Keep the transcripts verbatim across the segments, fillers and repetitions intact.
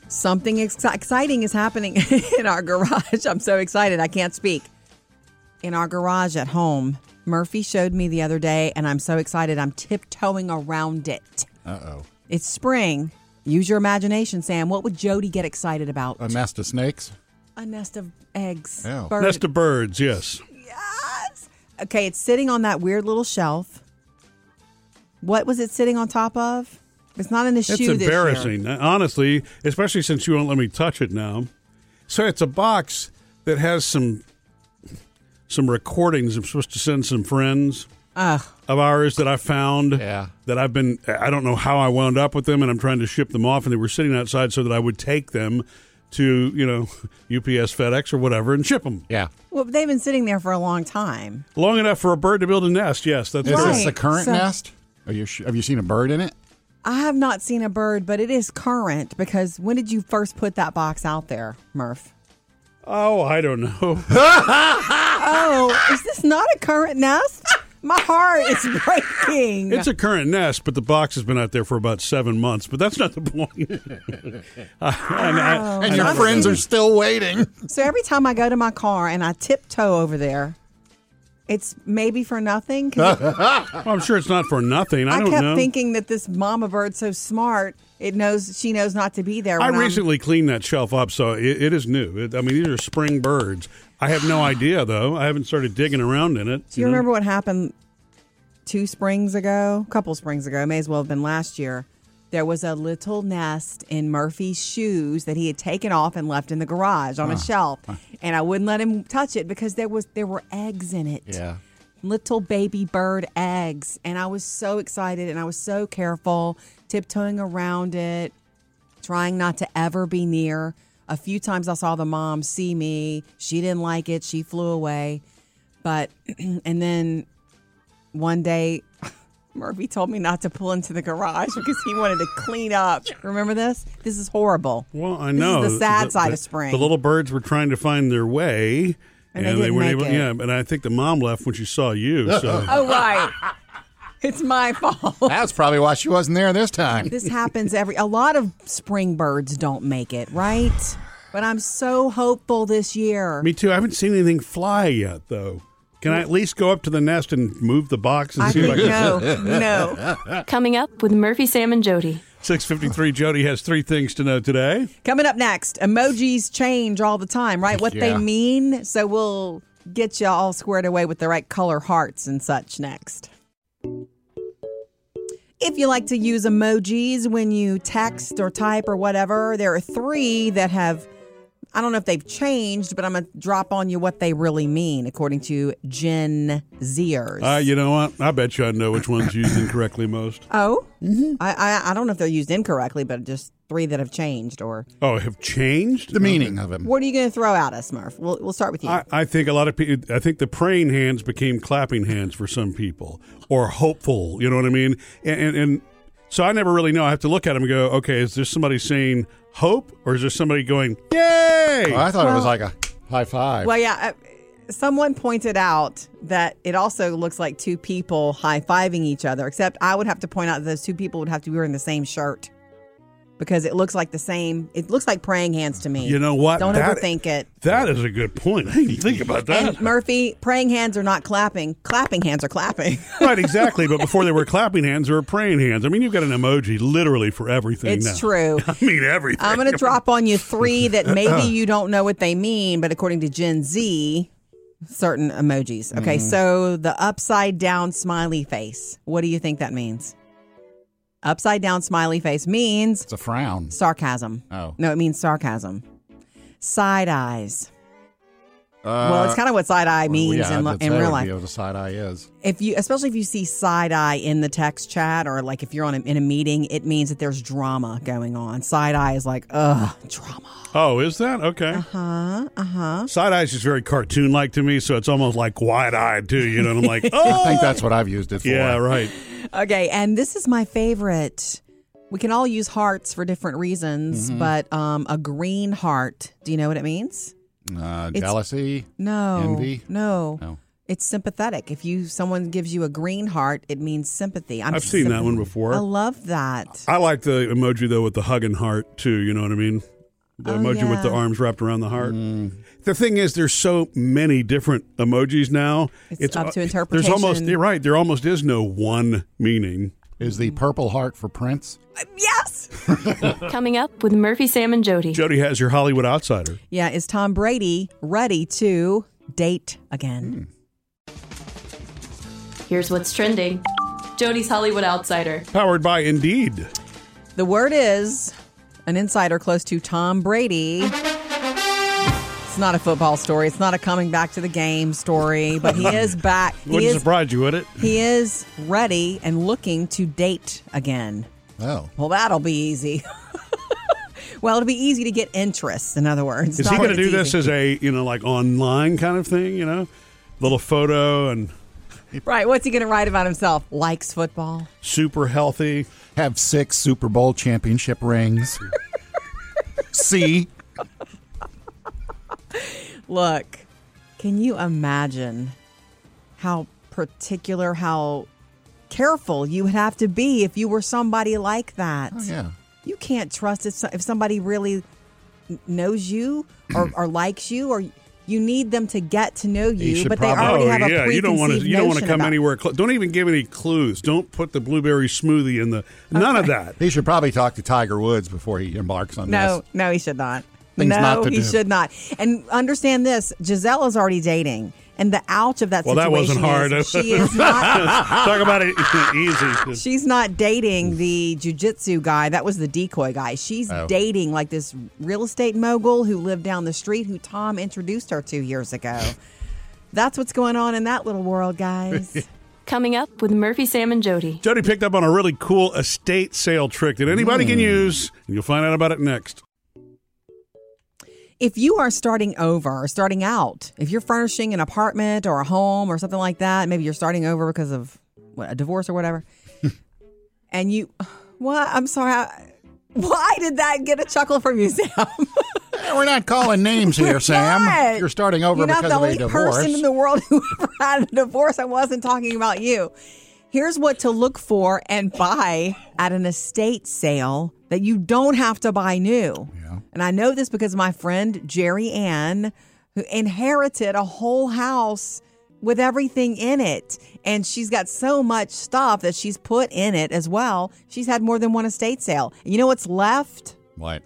Something ex- exciting is happening in our garage. I'm so excited. I can't speak. In our garage at home, Murphy showed me the other day, and I'm so excited. I'm tiptoeing around it. Uh-oh. It's spring. Use your imagination, Sam. What would Jody get excited about? A nest of snakes? A nest of eggs. Oh. Bird- Nest of birds, yes. Yes. Okay, it's sitting on that weird little shelf. What was it sitting on top of? It's not in the It's shoe this year. embarrassing, honestly, especially since you won't let me touch it now. So it's a box that has some some recordings I'm supposed to send some friends Ugh. of ours that I found. Yeah. That I've been, I don't know how I wound up with them, and I'm trying to ship them off, and they were sitting outside so that I would take them to, you know, U P S, FedEx, or whatever, and ship them. Yeah. Well, they've been sitting there for a long time. Long enough for a bird to build a nest, yes. That's Is Right. this the current So- nest? Are you sh- have you seen a bird in it? I have not seen a bird, but it is current because when did you first put that box out there, Murph? Oh, I don't know. Oh, is this not a current nest? My heart is breaking. It's a current nest, but the box has been out there for about seven months. But that's not the point. I- and I- And your I'm friends seeing- are still waiting. So every time I go to my car and I tiptoe over there, it's maybe for nothing. 'Cause it- well, I'm sure it's not for nothing. I, I don't kept know. thinking that this mama bird's so smart, it knows she knows not to be there. I when I'm- recently cleaned that shelf up, so it, it is new. It, I mean, these are spring birds. I have no idea, though. I haven't started digging around in it. Do you know? remember what happened two springs ago? A couple springs ago. It may as well have been last year. There was a little nest in Murphy's shoes that he had taken off and left in the garage on a shelf. And I wouldn't let him touch it because there was there were eggs in it. Yeah. Little baby bird eggs. And I was so excited and I was so careful, tiptoeing around it, trying not to ever be near. A few times I saw the mom see me. She didn't like it. She flew away. But, and then one day, Murphy told me not to pull into the garage because he wanted to clean up. Remember this? This is horrible. Well, I This is know. the sad side of spring. The little birds were trying to find their way. And they didn't weren't make able, it. Yeah, and I think the mom left when she saw you. So Oh, right. It's my fault. That's probably why she wasn't there this time. This happens every, a lot of spring birds don't make it, right? But I'm so hopeful this year. me too. I haven't seen anything fly yet, though. Can I at least go up to the nest and move the box and I see think if I can? no, no. Coming up with Murphy, Sam, and Jody. six fifty-three, Jody has three things to know today. Coming up next, emojis change all the time, right? What they Yeah. mean. So we'll get you all squared away with the right color hearts and such next. If you like to use emojis when you text or type or whatever, there are three that have, I don't know if they've changed, but I'm going to drop on you what they really mean, according to Gen Zers. Uh, you know what? I bet you I know which one's used incorrectly most. oh? I, I I don't know if they're used incorrectly, but just three that have changed. Or Oh, have changed? The meaning of him. what are you going to throw at us, Murph? We'll, we'll start with you. I, I think a lot of people, I think the praying hands became clapping hands for some people, or hopeful, you know what I mean? And, and, and so I never really know. I have to look at them and go, okay, is there somebody saying hope, or is there somebody going, yay? Oh, I thought it was Well- like a high five. Well, yeah. Uh, someone pointed out that it also looks like two people high-fiving each other, except I would have to point out that those two people would have to be wearing the same shirt because it looks like the same. It looks like praying hands to me. You know what? Don't That- overthink it. That is a good point. I didn't even think about that. And Murphy, praying hands are not clapping. Clapping hands are clapping. Right, exactly. But before they were clapping hands, they were praying hands. I mean, you've got an emoji literally for everything It's now. true. I mean, everything. I'm going to drop on you three that maybe you don't know what they mean, but according to Gen Z, certain emojis. Okay, so the upside down smiley face. What do you think that means? Upside down smiley face means It's a frown. sarcasm. Oh. No, it means sarcasm. Side eyes. Uh, Well, it's kind of what side eye well, means yeah, in, that's- in that real would life. be what a side eye is. If you, especially if you see side eye in the text chat, or like if you're on a, in a meeting, it means that there's drama going on. Side eye is like, ugh, drama. Oh, is that? Okay. Huh? Uh huh. Side eyes is very cartoon-like to me, so it's almost like wide-eyed, too. You know, and I'm like, oh! I think that's what I've used it for. Yeah, right. Okay, and this is my favorite. We can all use hearts for different reasons, Mm-hmm. but um, a green heart. Do you know what it means? Uh, It's- jealousy. No. Envy? No. No. It's sympathetic. If you someone gives you a green heart, it means sympathy. I'm I've seen that symp- one before. I love that. I like the emoji, though, with the hugging heart, too. You know what I mean? The Oh, emoji with the yeah. arms wrapped around the heart. The thing is, there's so many different emojis now. It's up to There's interpretation. almost, you're right, there almost is no one meaning. Is the purple heart for Prince? Yes. Coming up with Murphy, Sam, and Jody. Jody has your Hollywood outsider. Yeah. Is Tom Brady ready to date again? Here's what's trending. Jody's Hollywood Outsider. Powered by Indeed. The word is an insider close to Tom Brady. It's not a football story. It's not a coming back to the game story, but he is back. He Wouldn't is, surprise you, would it? he is ready and looking to date again. Oh. Well, that'll be easy. Well, it'll be easy to get interest, in other words. Is Not he going to that do it's this easy. as a, you know, like online kind of thing, you know? Little photo and Right. What's he going to write about himself? Likes football. super healthy. Have six Super Bowl championship rings. C. Look, can you imagine how particular, how careful you would have to be if you were somebody like that? Oh, yeah. You can't trust if, so- if somebody really n- knows you or, or likes you, or you need them to get to know He you, should but they probably- already oh have a yeah, preconceived you don't want to. You don't want to notion come about- anywhere close. Don't even give any clues. Don't put the blueberry smoothie in the. None of that. He should probably talk to Tiger Woods before he embarks on No, this. no, he should not. Things no, not to he do. should not. And understand this: Giselle is already dating, and the ouch of that Well, that situation wasn't hard. is she is not. Talk about it easy. She's not dating the jujitsu guy. That was the decoy guy. She's Oh. dating like this real estate mogul who lived down the street, who Tom introduced her to years ago. That's what's going on in that little world, guys. Coming up with Murphy, Sam, and Jody. Jody picked up on a really cool estate sale trick that anybody can use, and you'll find out about it next. If you are starting over or starting out, if you're furnishing an apartment or a home or something like that, maybe you're starting over because of what, a divorce or whatever, and you, what? I'm sorry. I, why did that get a chuckle from you, Sam? Eh, We're not calling names here, Sam. not. You're starting over You're not because the of a only divorce. person in the world who ever had a divorce. I wasn't talking about you. Here's what to look for and buy at an estate sale that you don't have to buy new. Yeah. And I know this because my friend Jerry Ann, who inherited a whole house with everything in it. And she's got so much stuff that she's put in it as well. She's had more than one estate sale. And you know what's left? What?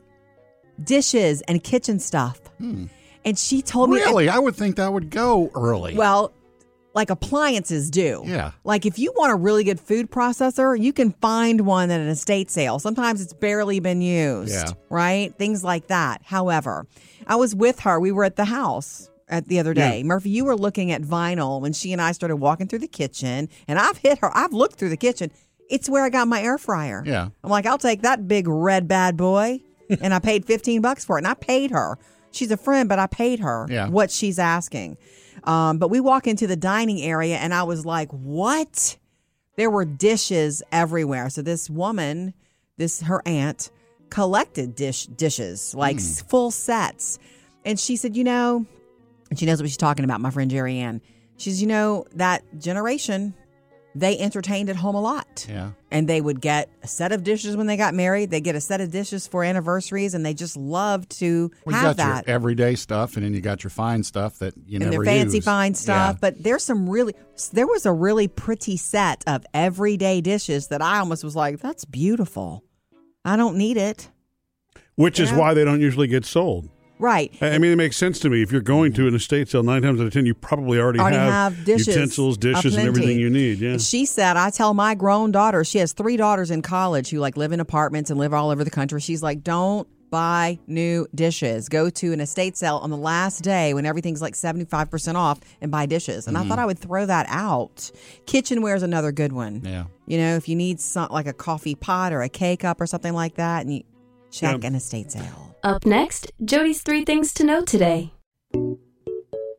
Dishes and kitchen stuff. And she told me... Really? I would think that would go early. Well, like appliances do. Yeah. Like if you want a really good food processor, you can find one at an estate sale. Sometimes it's barely been used. Yeah. Right? Things like that. However, I was with her. We were at the house at the other day. Yeah. Murphy, you were looking at vinyl when she and I started walking through the kitchen, and I've hit her. I've looked through the kitchen. It's where I got my air fryer. Yeah. I'm like, I'll take that big red bad boy. And I paid fifteen bucks for it. And I paid her. She's a friend, but I paid her Yeah. what she's asking. Um, but we walk into the dining area and I was like, what? There were dishes everywhere. So this woman, this her aunt, collected dish dishes, like s- full sets. And she said, you know, and she knows what she's talking about, my friend Jerry Ann. She says, you know, that generation, they entertained at home a lot. Yeah. And they would get a set of dishes when they got married. They get a set of dishes for anniversaries, and they just loved to Well, you have got that. your everyday stuff, and then you got your fine stuff that you and never their fancy use. fine stuff. Yeah. But there's some really, there was a really pretty set of everyday dishes that I almost was like, that's beautiful. I don't need it. Which is Yeah. why they don't usually get sold. Right. I I mean, it makes sense to me. If you're going to an estate sale, nine times out of ten, you probably already, Already have, have dishes utensils, dishes, and aplenty. everything you need. Yeah. She said, I tell my grown daughter, she has three daughters in college who like live in apartments and live all over the country. She's like, don't buy new dishes. Go to an estate sale on the last day when everything's like seventy-five percent off and buy dishes. And I thought I would throw that out. Kitchenware is another good one. Yeah. You know, if you need some, like a coffee pot or a K-cup or something like that, and you check Yeah. an estate sale. Up next, Jody's three things to know today.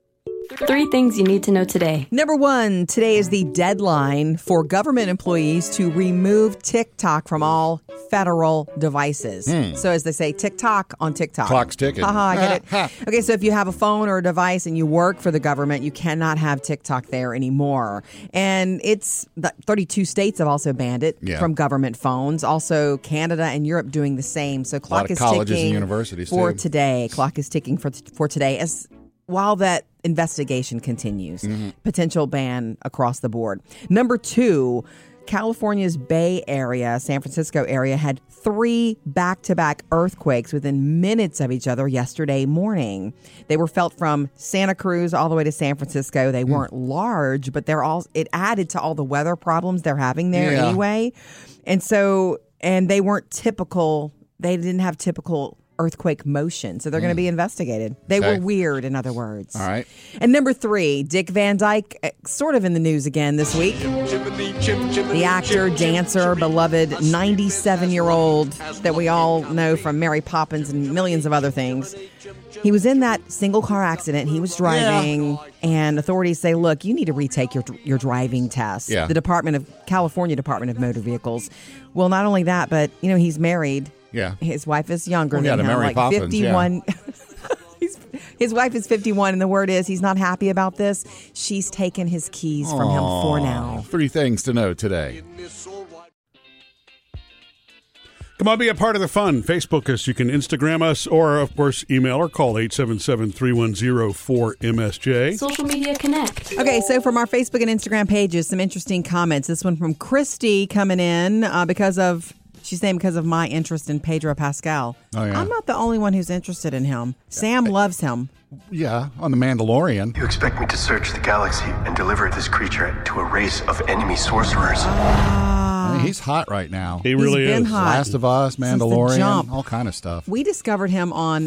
Three things you need to know today. Number one, today is the deadline for government employees to remove TikTok from all federal devices. Hmm. So as they say, TikTok on TikTok. Clock's ticking. Haha, I get it. Okay, so if you have a phone or a device and you work for the government, you cannot have TikTok there anymore. And it's the thirty-two states have also banned it Yeah. from government phones. Also, Canada and Europe doing the same. So clock of is colleges ticking and universities, for too. today. Clock is ticking for for today as while that investigation continues. Mm-hmm. Potential ban across the board. Number two, California's Bay Area, San Francisco area, had three back-to-back earthquakes within minutes of each other yesterday morning. They were felt from Santa Cruz all the way to San Francisco. They weren't large, but they're all it added to all the weather problems they're having there Yeah. anyway. And so, and they weren't typical. They didn't have typical earthquake motion, so they're going to be investigated. They Okay. were weird, in other words. All right. And number three, Dick Van Dyke, uh, sort of in the news again this week. The actor, dancer, beloved ninety-seven-year-old that we all know from Mary Poppins and millions of other things. He was in that single car accident. He was driving, and authorities say, look, you need to retake your your driving test. Yeah. The Department of California Department of Motor Vehicles. Well, not only that, but, you know, he's married. Yeah. His wife is younger Well, yeah, than to him, Mary like Poppins, fifty-one. He's, his wife is fifty-one, and the word is he's not happy about this. She's taken his keys from him for now. Three things to know today. Come on, be a part of the fun. Facebook us. You can Instagram us or, of course, email or call eight seven seven, three one zero, four M S J. Social Media Connect. Okay, so from our Facebook and Instagram pages, some interesting comments. This one from Christy coming in uh, because of, she's saying because of my interest in Pedro Pascal. Oh, yeah. I'm not the only one who's interested in him. Sam loves him. Yeah, on The Mandalorian. You expect me to search the galaxy and deliver this creature to a race of enemy sorcerers? I mean, he's hot right now. He really been is. hot. Last of Us, Since the Mandalorian, jump. all kind of stuff. We discovered him on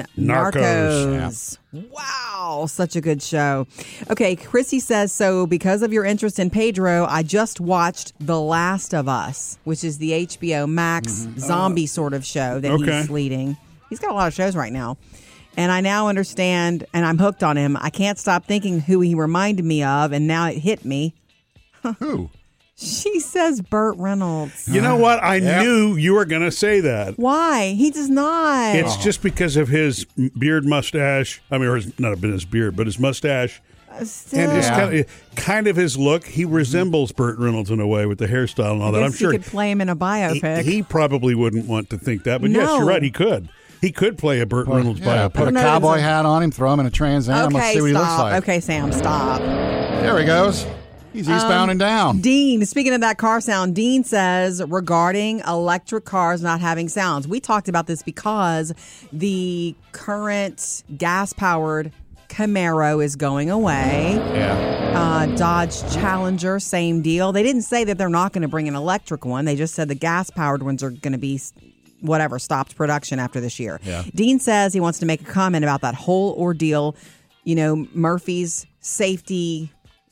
Narcos. Narcos. Wow, such a good show. Okay, Chrissy says, so because of your interest in Pedro, I just watched The Last of Us, which is the H B O Max zombie sort of show that Okay. he's leading. He's got a lot of shows right now. And I now understand, and I'm hooked on him. I can't stop thinking who he reminded me of, and now it hit me. Who? She says Burt Reynolds. You know what? I Yep. knew you were going to say that. Why? He does not. It's just because of his beard mustache. I mean, or his, not his beard, but his mustache. Still. And his Yeah. kind, of, kind of his look. He resembles Burt Reynolds in a way with the hairstyle and all that. I I'm guess sure you could play him in a he, biopic. he probably wouldn't want to think that. But yes, No. you're right. He could. He could play a Burt Reynolds Yeah, biopic. put a No, cowboy there's a- hat on him, throw him in a Trans Am. Let's Okay, see what he looks stop. like. Okay, Sam, stop. There he goes. He's eastbound and down. Dean, speaking of that car sound, Dean says regarding electric cars not having sounds. We talked about this because the current gas-powered Camaro is going away. Yeah. Uh, Dodge Challenger, same deal. They didn't say that they're not going to bring an electric one. They just said the gas-powered ones are going to be whatever, stopped production after this year. Yeah. Dean says he wants to make a comment about that whole ordeal. You know, Murphy's safety,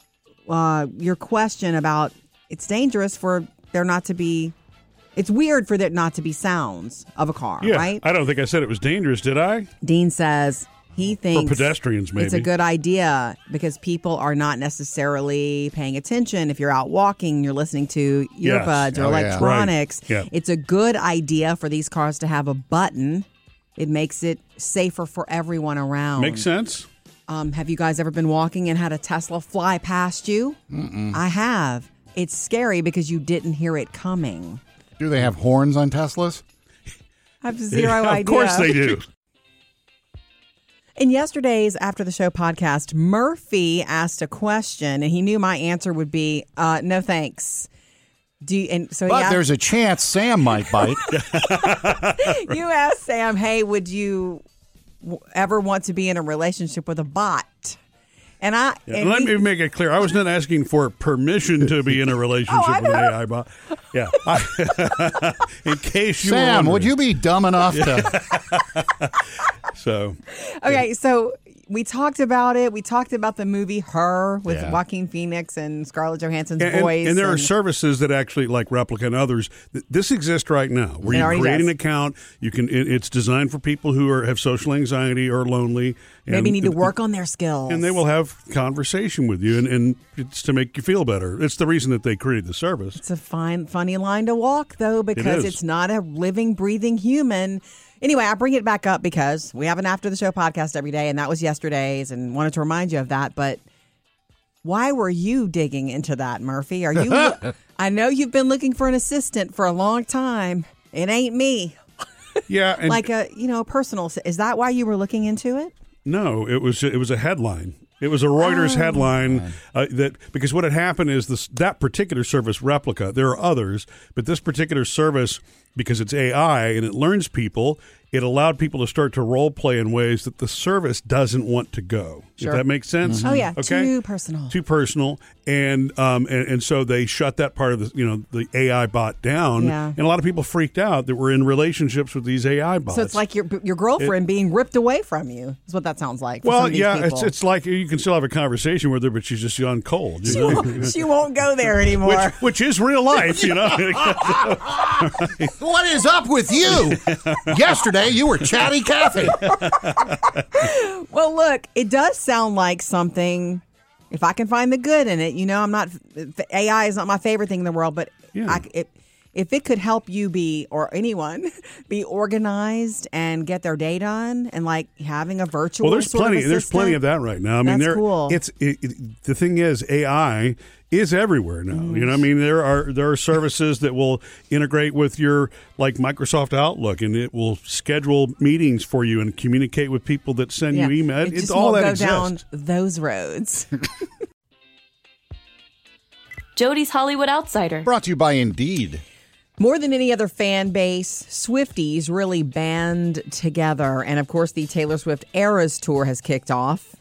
uh, your question about it's dangerous for there not to be, it's weird for there not to be sounds of a car, Yeah, right? I don't think I said it was dangerous, did I? Dean says he thinks pedestrians, maybe. it's a good idea because people are not necessarily paying attention. If you're out walking, you're listening to Yes. earbuds or Oh, yeah. electronics. Right. Yeah. It's a good idea for these cars to have a button. It makes it safer for everyone around. Makes sense. Um, have you guys ever been walking and had a Tesla fly past you? Mm-mm. I have. It's scary because you didn't hear it coming. Do they have horns on Teslas? I have zero of idea. course they do. In yesterday's After the Show podcast, Murphy asked a question, and he knew my answer would be, uh, no thanks. Do you, and so he But asked, there's a chance Sam might bite. you asked Sam, hey, would you w- ever want to be in a relationship with a bot? And I Yeah, and let he- me make it clear. I was not asking for permission to be in a relationship Oh, I with an know. A I bot. Yeah. I- in case you were Sam, would wondering. you be dumb enough to? So, okay, so we talked about it. We talked about the movie Her with Yeah. Joaquin Phoenix and Scarlett Johansson's And, and- voice. and there are and- services that actually, like Replica and others, th- this exists right now. Where It you already create does. an account, you can. It, it's designed for people who are have social anxiety or lonely. maybe and need to it- work on their skills. and they will have conversation with you, and, and it's to make you feel better. It's the reason that they created the service. It's a fine, funny line to walk, though, because is. it's not a living, breathing human. Anyway, I bring it back up because we have an After the Show podcast every day, and that was yesterday's, and wanted to remind you of that. But why were you digging into that, Murphy? Are you? I know you've been looking for an assistant for a long time. It ain't me. Yeah, and Like a, you know, personal. Is that why you were looking into it? no, it was it was a headline. It was a Reuters headline uh, that because what had happened is this that particular service, Replica. There are others, but this particular service, because it's A I and it learns people, it allowed people to start to role play in ways that the service doesn't want to go. Sure. If that makes sense. Oh, yeah. Okay. Too personal. Too personal, and um and, and so they shut that part of the you know the A I bot down, Yeah. and a lot of people freaked out that were in relationships with these A I bots. So it's like your your girlfriend being ripped away from you. Is what that sounds like. For some well, of these yeah, people. it's it's like you can still have a conversation with her, but she's just gone cold. You She know? won't, she won't go there anymore. which, which is real life, you know. What is up with you? Yesterday, you were chatty Cathy. Well, look, it does sound like something. If I can find the good in it, you know, I'm not A I is not my favorite thing in the world, but Yeah. I, it, if it could help you be or anyone be organized and get their day done, and like having a virtual. Well, there's sort plenty. Of there's plenty assistant, of that right now. I mean, That's there. cool. It's it, it, the thing is, A I is everywhere now. You know, I mean, there are there are services that will integrate with your like Microsoft Outlook, and it will schedule meetings for you and communicate with people that send Yeah. you email. It It's just all won't that go exists. down those roads. Jody's Hollywood Outsider. Brought to you by Indeed. More than any other fan base, Swifties really band together. And of course, the Taylor Swift Eras Tour has kicked off.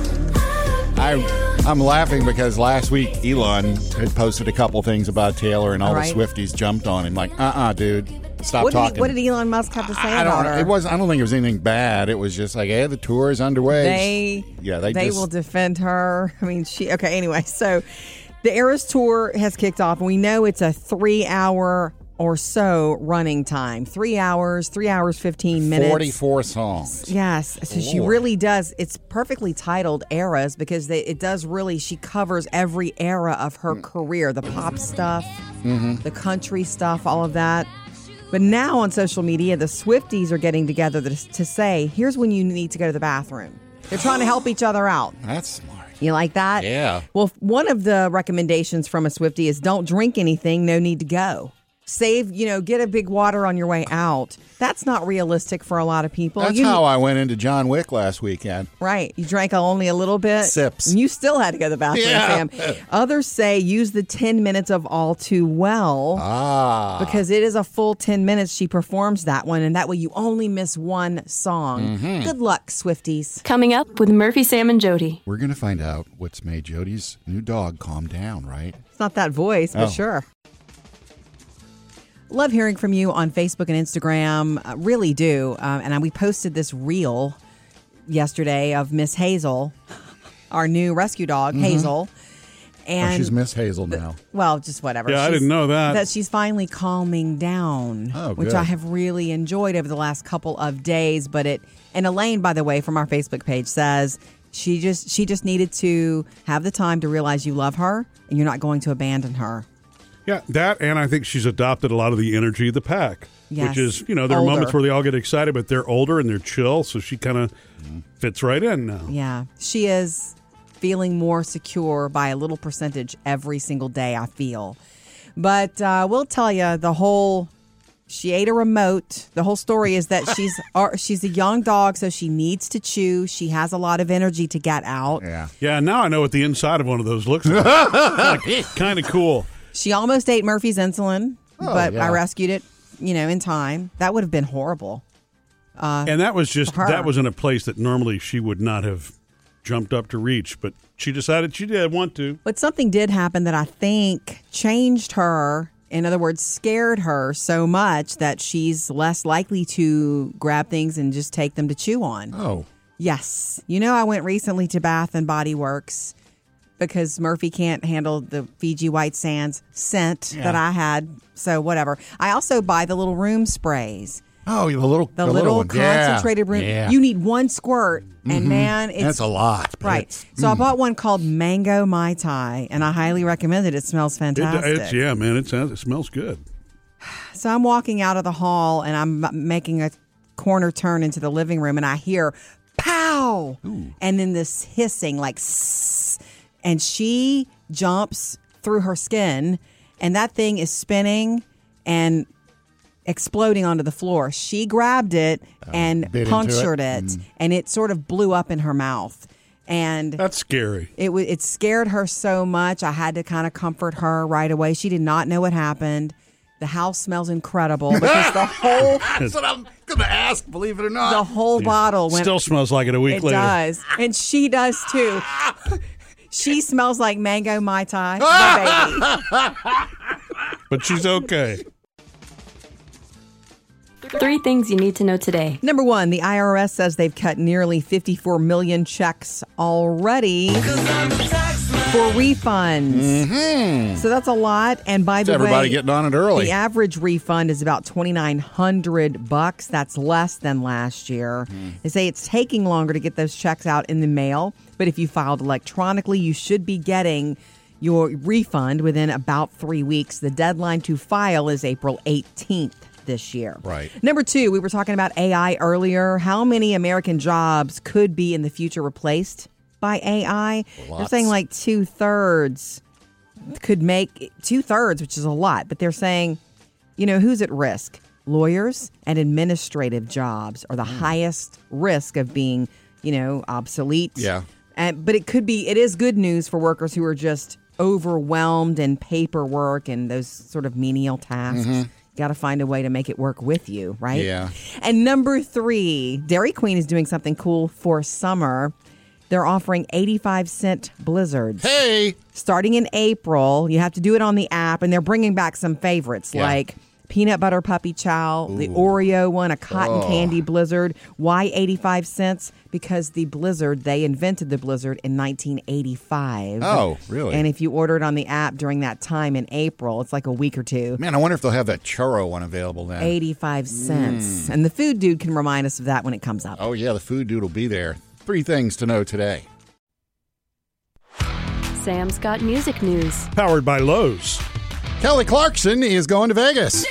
I, I'm laughing because last week Elon had posted a couple things about Taylor, and all All right. the Swifties jumped on him like, uh-uh, dude, stop What did, talking. he, what did Elon Musk have to say I about don't. her? It was. I don't think it was anything bad. It was just like, hey, the tour is underway. They, yeah, they, they just, will defend her. I mean, she. Okay, anyway, so the Eras Tour has kicked off, and we know it's a three-hour or so running time. Three hours, three hours, fifteen minutes. forty-four songs. Yes, so she Lord. really does. It's perfectly titled Eras because they, it does really. She covers every era of her career: the pop stuff, the country stuff, all of that. But now on social media, the Swifties are getting together to, to say, "Here's when you need to go to the bathroom." They're trying to help each other out. That's smart. You like that? Yeah. Well, one of the recommendations from a Swiftie is don't drink anything. No need to go. Save, you know, get a big water on your way out. That's not realistic for a lot of people. That's You- how I went into John Wick last weekend. Right. You drank only a little bit. Sips. And you still had to go to the bathroom, Yeah. Sam. Others say use the ten minutes of All Too Well Ah. because it is a full ten minutes. She performs that one, and that way you only miss one song. Mm-hmm. Good luck, Swifties. Coming up with Murphy, Sam, and Jody. We're going to find out what's made Jody's new dog calm down, right? It's not that voice, but Oh. sure. Love hearing from you on Facebook and Instagram. Uh, really do. Um, and I, we posted this reel yesterday of Miss Hazel, our new rescue dog, Hazel. And Oh, she's Miss Hazel now. well, just whatever. Yeah, I She's- didn't know that. That she's finally calming down, Oh, which good. I have really enjoyed over the last couple of days. But it, and Elaine, by the way, from our Facebook page says she just she just needed to have the time to realize you love her and you're not going to abandon her. Yeah, that, and I think she's adopted a lot of the energy of the pack, Yes. which is, you know, there are Older. moments where they all get excited, but they're older and they're chill, so she kind of fits right in now. Yeah, she is feeling more secure by a little percentage every single day, I feel. But uh, we'll tell you the whole, she ate a remote. The whole story is that she's uh, she's a young dog, so she needs to chew. She has a lot of energy to get out. Yeah. Yeah, now I know what the inside of one of those looks like. Kind of cool. She almost ate Murphy's insulin, Oh, but yeah. I rescued it, you know, in time. That would have been horrible. And that was just, her. that was in a place that normally she would not have jumped up to reach, but she decided she did want to. But something did happen that I think changed her. In other words, scared her so much that she's less likely to grab things and just take them to chew on. Oh. Yes. You know, I went recently to Bath and Body Works because Murphy can't handle the Fiji White Sands scent Yeah. that I had. So whatever. I also buy the little room sprays. Oh, the little The, the little one. Yeah. concentrated room. Yeah. You need one squirt, and man, it's That's a lot. but right. it's- So I bought one called Mango Mai Tai, and I highly recommend it. It smells It, fantastic. it's, yeah, man, it sounds, it smells good. So I'm walking out of the hall, and I'm m- making a corner turn into the living room, and I hear pow, and then this hissing like sss, and she jumps through her skin, and that thing is spinning and exploding onto the floor. She grabbed it and bit into punctured it. it, and it sort of blew up in her mouth. And That's scary. it w- it scared her so much. I had to kind of comfort her right away. She did not know what happened. The house smells incredible because the whole That's what I'm going to ask, believe it or not. the whole bottle went. Still smells like it a week It later. does, and she does too. She smells like mango mai tai, the baby. But she's okay. Three things you need to know today. Number one, the I R S says they've cut nearly fifty-four million checks already for refunds. Mm-hmm. So that's a lot. And by the everybody way, getting on it early. the average refund is about twenty-nine hundred bucks. That's less than last year. They say it's taking longer to get those checks out in the mail, but if you filed electronically, you should be getting your refund within about three weeks. The deadline to file is April eighteenth this year. Right. Number two, we were talking about A I earlier. How many American jobs could be in the future replaced by A I? They're Lots. saying like two thirds could make two thirds, which is a lot. But they're saying, you know, who's at risk? Lawyers and administrative jobs are the highest risk of being, you know, obsolete. Yeah. And, but it could be, it is good news for workers who are just overwhelmed in paperwork and those sort of menial tasks. Got to find a way to make it work with you, right? Yeah. And number three, Dairy Queen is doing something cool for summer. They're offering eighty-five cent blizzards. Hey. Starting in April, you have to do it on the app, and they're bringing back some favorites Yeah. like peanut butter puppy chow, the Oreo one, a cotton Oh. candy blizzard. Why eighty-five cents? Because the blizzard, they invented the blizzard in nineteen eighty-five. Oh, really? And if you order it on the app during that time in April, it's like a week or two. Man, I wonder if they'll have that churro one available then. eighty-five cents. And the food dude can remind us of that when it comes up. Oh, yeah, the food dude will be there. Three things to know today. Sam's got music news. Powered by Lowe's. Kelly Clarkson is going to Vegas.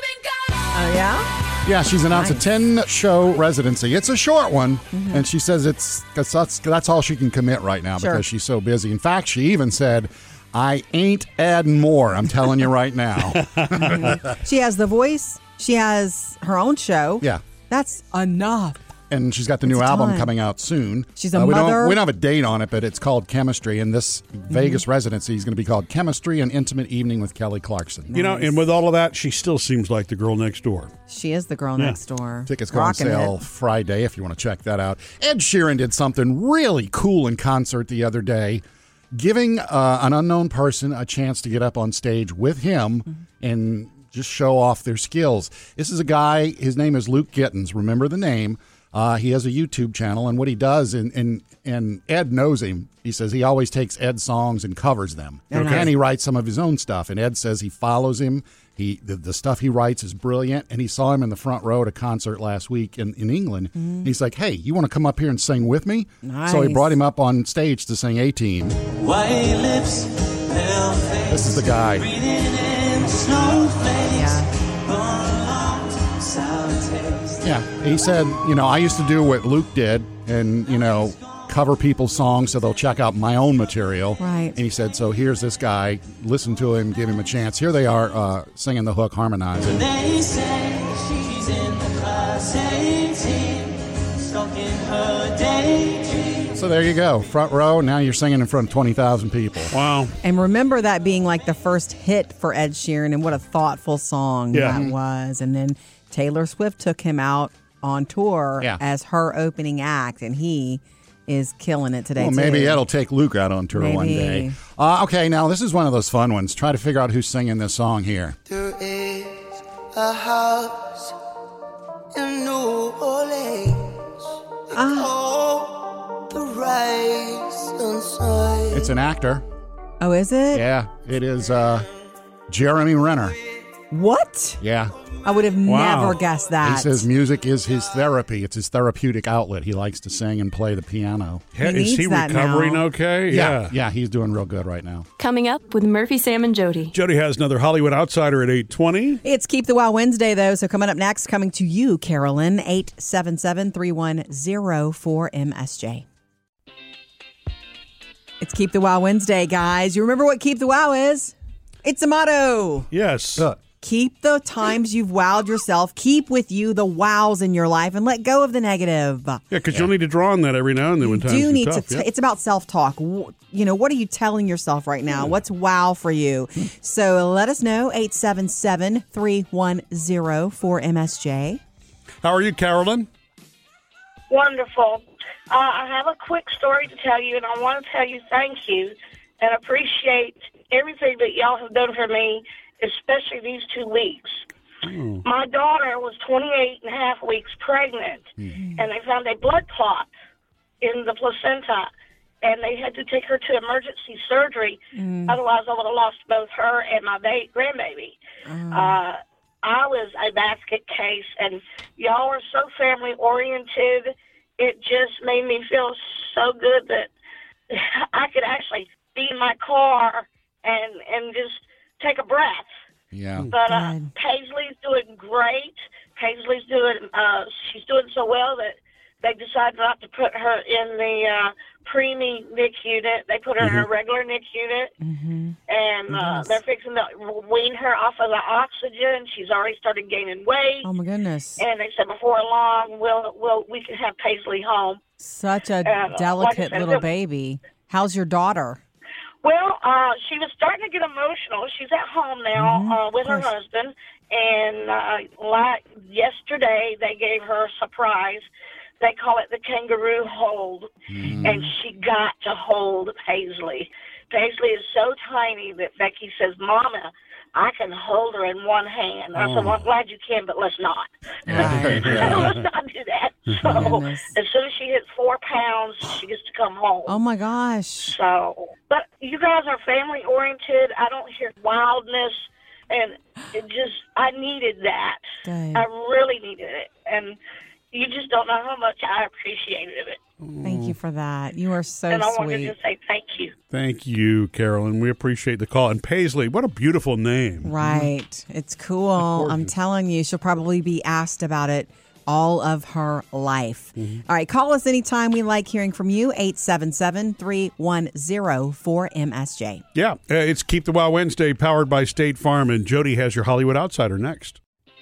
Oh, yeah? Yeah, she's announced Nice. a ten-show residency. It's a short one, and she says it's cause that's that's all she can commit right now Sure. because she's so busy. In fact, she even said, "I ain't adding more. I'm telling you right now." She has The Voice. She has her own show. Yeah. That's enough. And she's got the new It's a album ton. coming out soon. She's a we mother. Don't, we don't have a date on it, but it's called Chemistry, and this Vegas residency is going to be called Chemistry: An Intimate Evening with Kelly Clarkson. You know, and with all of that, she still seems like the girl next door. She is the girl Yeah. next door. Tickets go on Rocking sale it. Friday if you want to check that out. Ed Sheeran did something really cool in concert the other day, giving uh, an unknown person a chance to get up on stage with him Mm-hmm. and just show off their skills. This is a guy, his name is Luke Gittins. Remember the name. Uh, he has a YouTube channel, and what he does, and, and, and Ed knows him, he says he always takes Ed's songs and covers them. Okay. And he writes some of his own stuff, and Ed says he follows him. He the, the stuff he writes is brilliant, and he saw him in the front row at a concert last week in, in England. He's like, hey, you want to come up here and sing with me? So he Nice. brought him up on stage to sing A-Team. White lips, pale face, This is the guy. breathing in snowflakes, Yeah. prolonged sour taste. Yeah, he said, you know, I used to do what Luke did and, you know, cover people's songs so they'll check out my own material. Right. And he said, so here's this guy. Listen to him, give him a chance. Here they are uh, singing the hook, harmonizing. They say she's in the class eighteen, stuck in her daydream. So there you go, front row. Now you're singing in front of twenty thousand people. Wow. And remember that being like the first hit for Ed Sheeran, and what a thoughtful song Yeah. that was. And then Taylor Swift took him out on tour Yeah. as her opening act, and he is killing it today. Well, maybe too. that'll take Luke out on tour one Maybe. day. Uh, okay, now this is one of those fun ones. Try to figure out who's singing this song here. There is a house in New Orleans. They call It's an actor. Oh, is it? Yeah, it is uh, Jeremy Renner. What? Yeah. I would have Wow. never guessed that. He says music is his therapy. It's his therapeutic outlet. He likes to sing and play the piano. Yeah, He is he needs that recovering now. okay? Yeah, yeah, he's doing real good right now. Coming up with Murphy, Sam, and Jody. Jody has another Hollywood Outsider at eight twenty. It's Keep the Wow Wednesday, though. So coming up next, coming to you, Carolyn, eight seven seven, three one zero, four M S J. It's Keep the Wow Wednesday, guys. You remember what Keep the Wow is? It's a motto. Yes. Keep the times you've wowed yourself. Keep with you the wows in your life and let go of the negative. Yeah, because you'll need to draw on that every now and then when times do are need tough. to. yeah. T- it's about self-talk. W- You know, what are you telling yourself right now? What's wow for you? So let us know. eight seven seven, three one zero, four M S J. How are you, Carolyn? Wonderful. Uh, I have a quick story to tell you, and I want to tell you thank you and appreciate everything that y'all have done for me, especially these two weeks. Oh. My daughter was twenty-eight and a half weeks pregnant, Mm-hmm. and they found a blood clot in the placenta, and they had to take her to emergency surgery. Otherwise, I would have lost both her and my ba- grandbaby. Uh, I was a basket case, and y'all are so family-oriented. It just made me feel so good that I could actually be in my car and and just take a breath. Yeah. But uh, Good. Paisley's doing great. Paisley's doing, uh, she's doing so well that they decided not to put her in the uh, preemie N I C U unit. They put her in a regular N I C U unit. Mm-hmm. And uh, Yes. they're fixing to wean her off of the oxygen. She's already started gaining weight. Oh, my goodness. And they said before long, we'll, we'll, we can have Paisley home. Such a uh, like delicate I said, little it- baby. How's your daughter? Well, uh, she was starting to get emotional. She's at home now Mhm, uh, with her of course. husband. And uh, like yesterday, they gave her a surprise. They call it the kangaroo hold. And she got to hold Paisley. Paisley is so tiny that Becky says, Mama, I can hold her in one hand. I said, well, I'm glad you can, but let's not. Right. Let's not do that. So Goodness. as soon as she hits four pounds, she gets to come home. Oh, my gosh. So, but you guys are family oriented. I don't hear wildness, and it just I needed that. Good. I really needed it, and you just don't know how much I appreciated it. Thank you for that. You are so and I wanted sweet. to say thank you. Thank you, Carolyn. We appreciate the call. And Paisley, what a beautiful name. Right. It's cool. I'm telling you, she'll probably be asked about it all of her life. All right. Call us anytime. We like hearing from you. eight seven seven, three one zero, four M S J. Yeah, uh, it's Keep the Wow Wednesday, powered by State Farm. And Jody has your Hollywood Outsider next.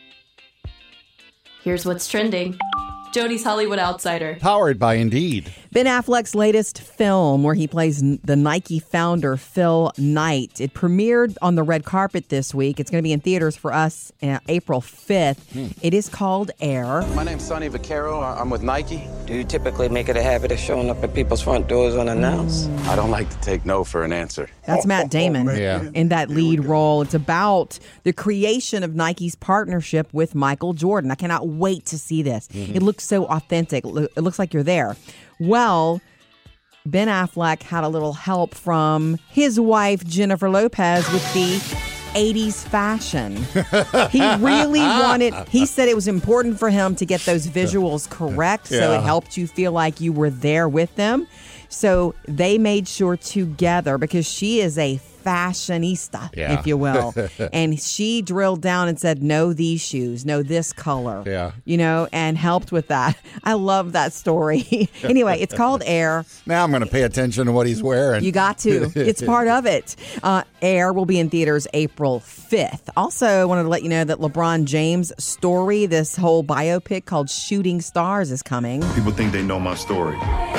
Here's what's trending. Jody's Hollywood Outsider. Powered by Indeed. Ben Affleck's latest film, where he plays n- the Nike founder, Phil Knight. It premiered on the red carpet this week. It's going to be in theaters for us uh, April fifth. It is called Air. My name's Sonny Vaccaro. I- I'm with Nike. Do you typically make it a habit of showing up at people's front doors unannounced? I don't like to take no for an answer. That's Matt Damon Yeah. in that lead role. It's about the creation of Nike's partnership with Michael Jordan. I cannot wait to see this. It looks so authentic. Lo- It looks like you're there. Well, Ben Affleck had a little help from his wife, Jennifer Lopez, with the eighties fashion. He really wanted, he said it was important for him to get those visuals correct, so Yeah. it helped you feel like you were there with them. So they made sure together, because she is a fashionista, Yeah. if you will. And she drilled down and said, no, these shoes, no, this color. Yeah. You know, and helped with that. I love that story. Anyway, it's called Air. Now I'm going to pay attention to what he's wearing. You got to. It's part of it. Uh, Air will be in theaters April fifth. Also, I wanted to let you know that LeBron James' story, this whole biopic called Shooting Stars, is coming. People think they know my story,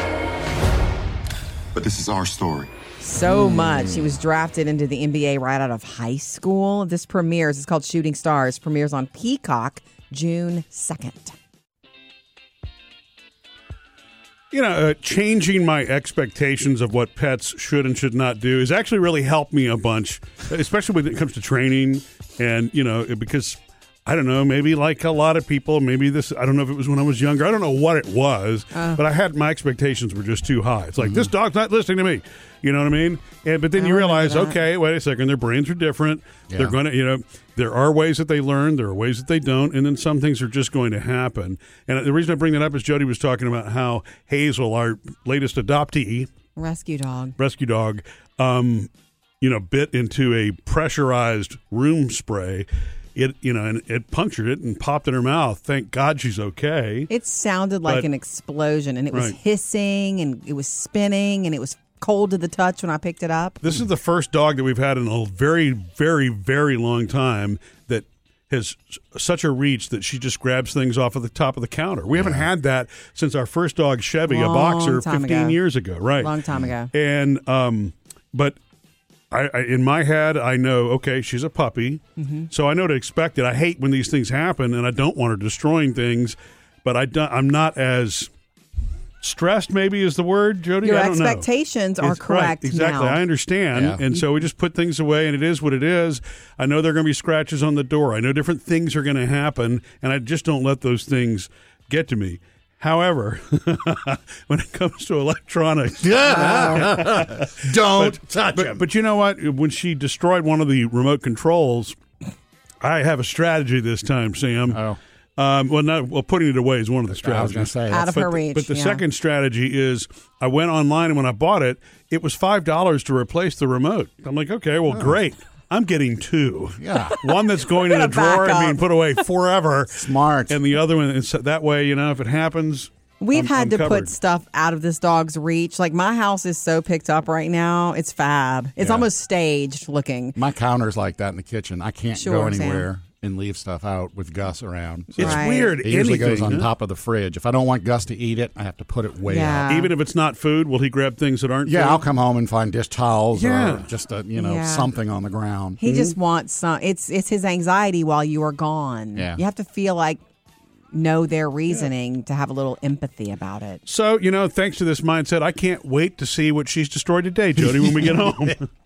but this is our story. So much. He was drafted into the N B A right out of high school. This premieres. It's called Shooting Stars. Premieres on Peacock June second. You know, uh, changing my expectations of what pets should and should not do has actually really helped me a bunch, especially when it comes to training. And, you know, because I don't know, maybe like a lot of people, maybe this, I don't know if it was when I was younger. I don't know what it was, Uh. but I had, my expectations were just too high. It's like, this dog's not listening to me. You know what I mean? And, but then I you remember realize, that. okay, wait a second, their brains are different. Yeah. They're going to, you know, there are ways that they learn, there are ways that they don't, and then some things are just going to happen. And the reason I bring that up is Jody was talking about how Hazel, our latest adoptee, Rescue dog. rescue dog, um, you know, bit into a pressurized room spray. It, you know, and it punctured it and popped in her mouth. Thank God she's okay. It sounded like But- an explosion, and it was Right. hissing, and it was spinning, and it was cold to the touch when I picked it up. This is the first dog that we've had in a very, very, very long time that has s- such a reach that she just grabs things off of the top of the counter. We haven't had that since our first dog, Chevy, a Long boxer, time fifteen ago. years ago. Right. Long time ago. And, um, but I, I, in my head, I know, okay, she's a puppy, Mm-hmm. so I know to expect it. I hate when these things happen, and I don't want her destroying things, but I don't, I'm not as stressed, maybe is the word, Jody? Your I don't know. expectations are It's right, correct exactly. now. I understand. Yeah. And so we just put things away, and it is what it is. I know there are going to be scratches on the door. I know different things are going to happen, and I just don't let those things get to me. However, when it comes to electronics, Don't but, touch but, him. but you know what? When she destroyed one of the remote controls, I have a strategy this time, Sam. Oh. Um, well, not well. Putting it away is one of the I was strategies. going to say. Out of but, her reach. But the yeah. second strategy is I went online, and when I bought it, it was five dollars to replace the remote. I'm like, okay, well, great. I'm getting two. Yeah. One that's going in a Gonna back drawer and being up. put away forever. Smart. And the other one, is that way, you know, if it happens, We've I'm- had I'm to covered. put stuff out of this dog's reach. Like, my house is so picked up right now. It's fab. It's Yeah. almost staged looking. My counter's like that in the kitchen. I can't Sure, go Sam. anywhere and leave stuff out with Gus around. So It's Right. weird. it usually goes Anything, on huh? top of the fridge. If I don't want Gus to eat it, I have to put it way Yeah. out. Even if it's not food, will he grab things that aren't Yeah, food? I'll come home and find dish towels Yeah. or just a, you know Yeah. something on the ground. He just wants some. It's it's his anxiety while you are gone. Yeah. You have to feel like know their reasoning to have a little empathy about it. So, you know, thanks to this mindset, I can't wait to see what she's destroyed today, Jody, when we get home.